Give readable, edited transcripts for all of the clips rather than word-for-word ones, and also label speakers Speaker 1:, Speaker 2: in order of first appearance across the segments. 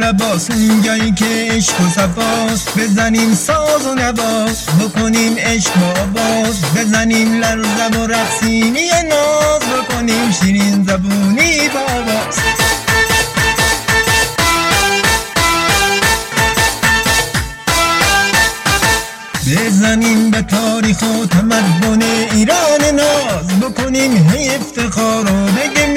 Speaker 1: عباس، اونجایی که عشق و صفاست. بزنیم ساز و نواز، بکنیم عشق و آواز، بزنیم لرزه و رقصینی ناز، بکنیم شیرین زبونی باباز. بزنیم به تاریخ و تمدن ایران ناز، بکنیم هی افتخار و بگیم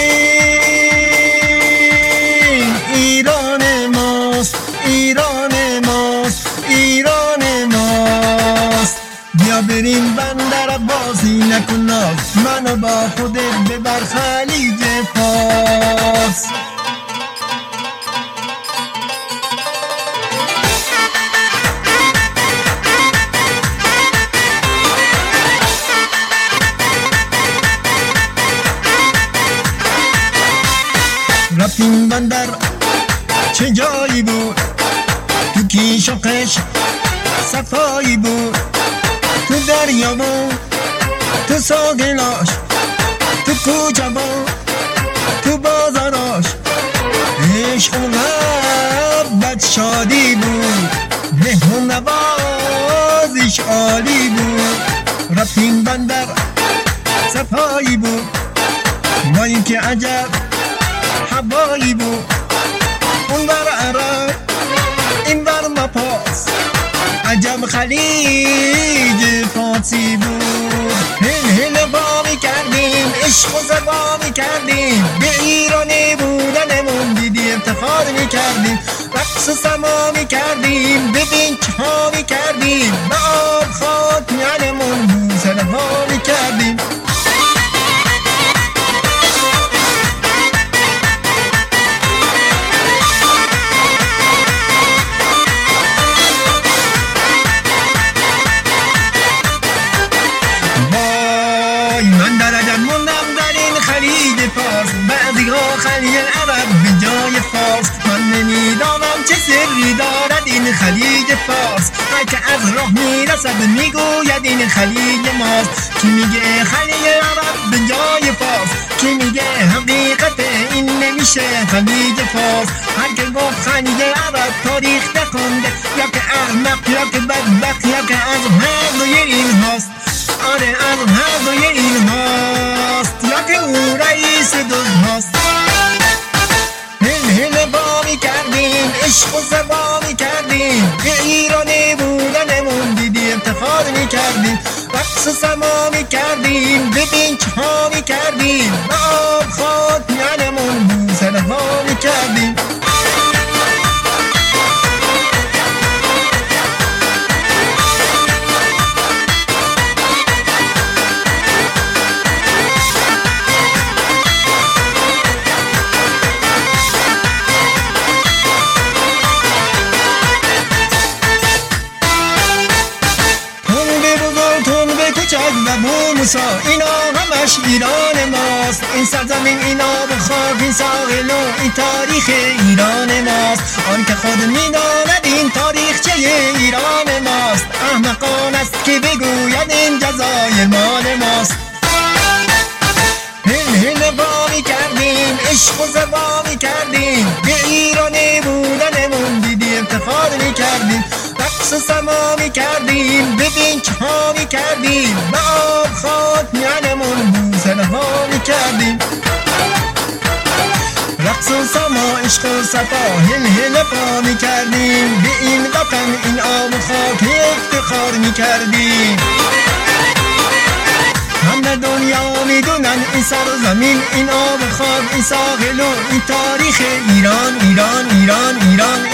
Speaker 1: ایران ماست، ایران ماست، ایران ماست. بیا بریم بندر عباسی، نکن ناز، منو با خودت ببر خلیج فارس. رفتیم بندر چه جایی بود، تو کیش و قش صفایی بود، تو دریا بود، تو ساقلاش، تو کوچه بود، تو بازاراش. عشق و محبت شادی بود، مهمون نوازش عالی بود. رفتیم بندر صفایی بود، ما این که عجب هوایی بود. اون بر عرب این بر مپاس، عجب خلیج فارسی بود. هل هل با می کردیم، عشق و زبا می کردیم، به ایرانی بودنمون دیدی افتخار می کردیم. رقص و سما می کردیم، ببین چه ها می کردیم، به آب خاک میانمون بوسه ها می کردیم. من در عجب موندم در این خلیج فارس، بعضی ها خلیج عرب به جای فارس. من نمیدانم چه سری دارد این خلیج فارس، هر که از راه میرسد میگوید این خلیج ماست. کی میگه خلیج عرب به جای فارس، کی میگه حقیقت این نمیشه خلیج فارس. هر که گفت خلیج عرب تاریخ نخونده، یا که احمق یا که بدبخت، یا که از هر دوی این هاست. آره از هر دوی این هاست، یا که او رئیس دوز هاست. هل هل با می کردیم، عشق و زبا می کردیم، به ایرانی بودنمون دیدی افتخار می کردیم. رقص و سما می کردیم، ببین چه ها می کردیم، به آب خاک میانمون بوسه ها می کردیم. و موسا اینا همش ایران ماست. این سرزمین، این آب و خاک، این ساحل و این تاریخ ایران ماست. آن که خود میداند این تاریخچه ایران ماست، احمقان است که بگوید این جزایر مال ماست. هل هل با می کردیم، عشق و زبا می کردیم، به ایرانی بودنمون دیدی افتخار می کردیم. رقص و سما می کردیم، ببین چه ها می کردیم، به آب خاک میانمون بوسه ها می کردیم. رقص و سما، عشق و صفا، هل هل پا می کردیم، به این وطن این آب و خاک افتخار می کردیم. همه دنیا میدونن این سرزمین، این آب و خاک، این ساحل و این تاریخ ایران، ایران، ایران، ایران.